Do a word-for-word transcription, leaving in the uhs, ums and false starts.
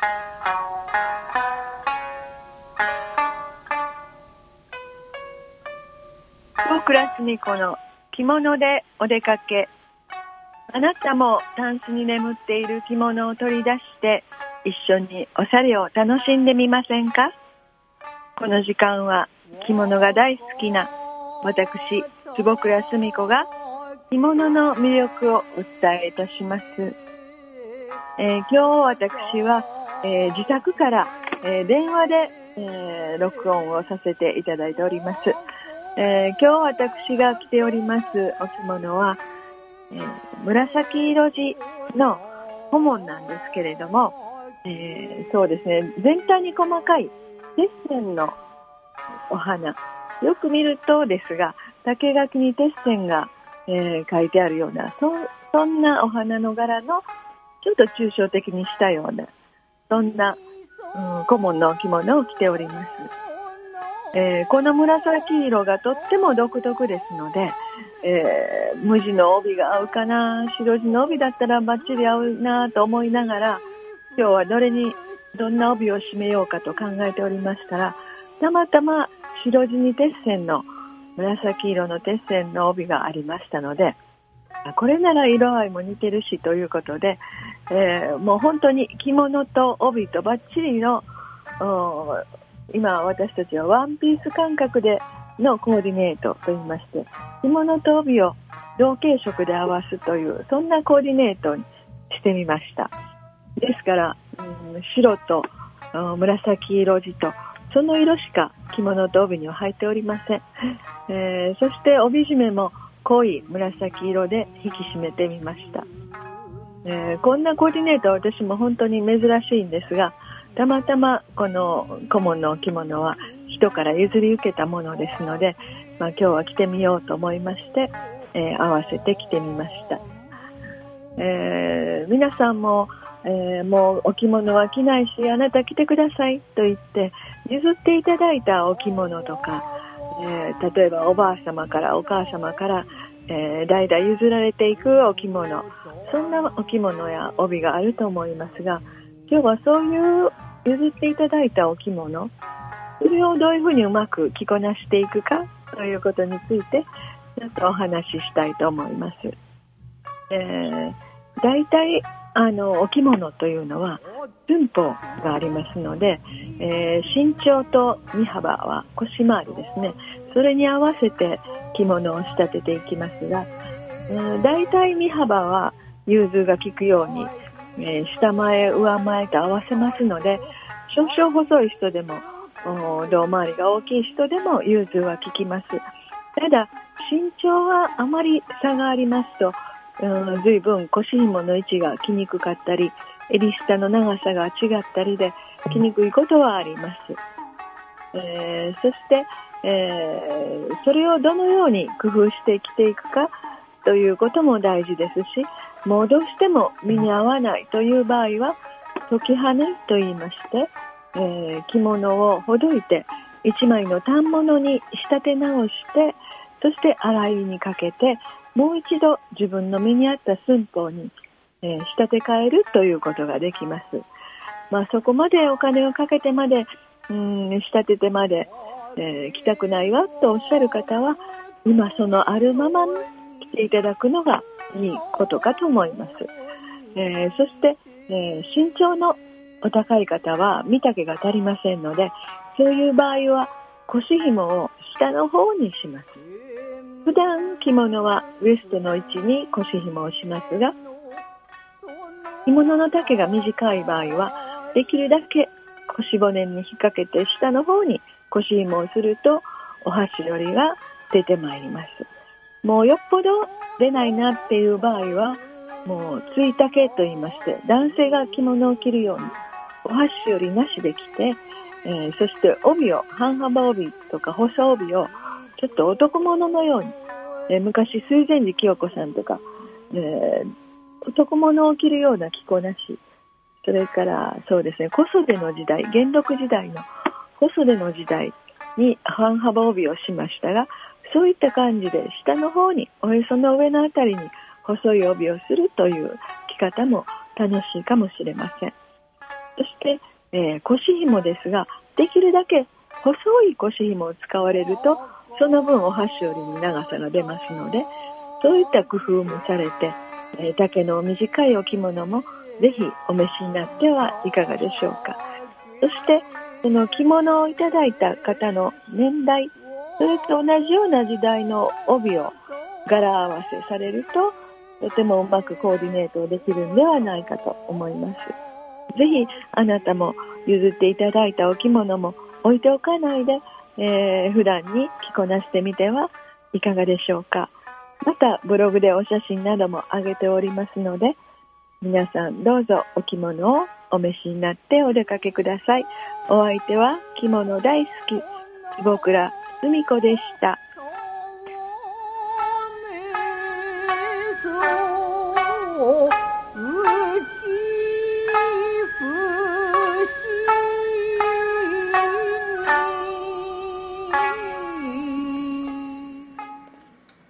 坪倉澄子の着物でお出かけ。あなたもタンスに眠っている着物を取り出して一緒におしゃれを楽しんでみませんか。この時間は着物が大好きな私坪倉澄子が着物の魅力をお伝えいたします。えー、今日私は、えー、自宅から、えー、電話で、えー、録音をさせていただいております。えー、今日私が着ておりますお着物は、えー、紫色地の顧問なんですけれども、えー、そうですね、全体に細かい鉄線のお花、よく見るとですが竹垣に鉄線が、えー、書いてあるような そ, そんなお花の柄のちょっと抽象的にしたようなそんな、うん、顧問のお着物を着ております。えー、この紫色がとっても独特ですので、えー、無地の帯が合うかな、白地の帯だったらバッチリ合うなと思いながら、今日はどれにどんな帯を締めようかと考えておりましたら、たまたま白地に鉄線の紫色の鉄線の帯がありましたので、これなら色合いも似てるしということで、えー、もう本当に着物と帯とバッチリの今私たちはワンピース感覚でのコーディネートといいまして、着物と帯を同系色で合わすというそんなコーディネートにしてみました。ですから、うん、白と紫色地とその色しか着物と帯には入っておりません。えー、そして帯締めも濃い紫色で引き締めてみました。えー、こんなコーディネートは私も本当に珍しいんですが、たまたまこの顧問のお着物は人から譲り受けたものですので、まあ、今日は着てみようと思いまして、えー、合わせて着てみました。えー、皆さんも、えー、もうお着物は着ないしあなた着てくださいと言って譲っていただいたお着物とか、えー、例えばおばあ様からお母様から、えー、代々譲られていくお着物、そんなお着物や帯があると思いますが、今日はそういう譲っていただいたお着物、それをどういうふうにうまく着こなしていくかということについてちょっとお話ししたいと思います。えー、だいたいあのお着物というのは寸法がありますので、えー、身長と身幅は腰回りですね、それに合わせて着物を仕立てていきますが、だいたい身幅は融通が利くように、えー、下前上前と合わせますので、少々細い人でも胴回りが大きい人でも融通は利きます。ただ身長はあまり差がありますと、うん、随分腰紐の位置が着にくかったり襟下の長さが違ったりで着にくいことはあります。えー、そして、えー、それをどのように工夫して着ていくかということも大事ですし、もうどうしても身に合わないという場合は解きはねと言いまして、えー、着物をほどいて一枚の反物に仕立て直して、そして洗いにかけてもう一度自分の身に合った寸法に、えー、仕立て替えるということができます。まあ、そこまでお金をかけてまでうん仕立ててまで、えー、着たくないわとおっしゃる方は今そのあるままに着ていただくのがいいことかと思います。えー、そして、えー、身長のお高い方は身丈が足りませんので、そういう場合は腰紐を下の方にします。普段着物はウエストの位置に腰紐をしますが、着物の丈が短い場合はできるだけ腰骨に引っ掛けて下の方に腰紐をするとお箸よりが出てまいります。もうよっぽど出ないなっていう場合はもうつい丈と言いまして、男性が着物を着るようにお箸よりなしで着て、えー、そして帯を半幅帯とか細帯をちょっと男物のように、えー、昔水前寺清子さんとか、えー、男物を着るような着こなし、それからそうですね、小袖の時代、元禄時代の小袖の時代に半幅帯をしましたが、そういった感じで下の方におへその上のあたりに細い帯をするという着方も楽しいかもしれません。 そして、えー、腰紐ですが、できるだけ細い腰紐を使われると、その分お箸よりも長さが出ますので、そういった工夫もされて、えー、丈の短いお着物もぜひお召しになってはいかがでしょうか。そしてその着物をいただいた方の年代、それと同じような時代の帯を柄合わせされると、とてもうまくコーディネートできるんではないかと思います。ぜひあなたも譲っていただいたお着物も置いておかないで、えー、普段に着こなしてみてはいかがでしょうか。またブログでお写真なども上げておりますので、皆さんどうぞお着物をお召しになってお出かけください。お相手は着物大好き坪倉澄子でした。